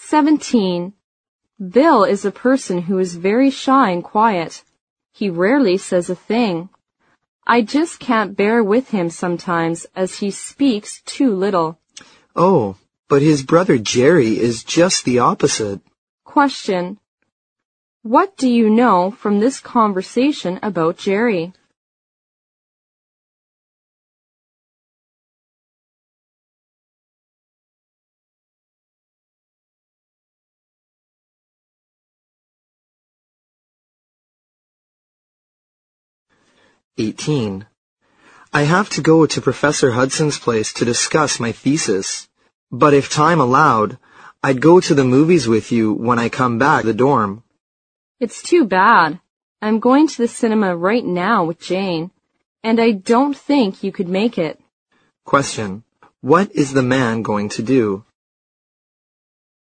17. Bill is a person who is very shy and quiet. He rarely says a thing. I just can't bear with him sometimes as he speaks too little. Oh, but his brother Jerry is just the opposite. Question. What do you know from this conversation about Jerry? I have to go to Professor Hudson's place to discuss my thesis. But if time allowed, I'd go to the movies with you when I come back to the dorm. It's too bad. I'm going to the cinema right now with Jane, and I don't think you could make it. Question. What is the man going to do?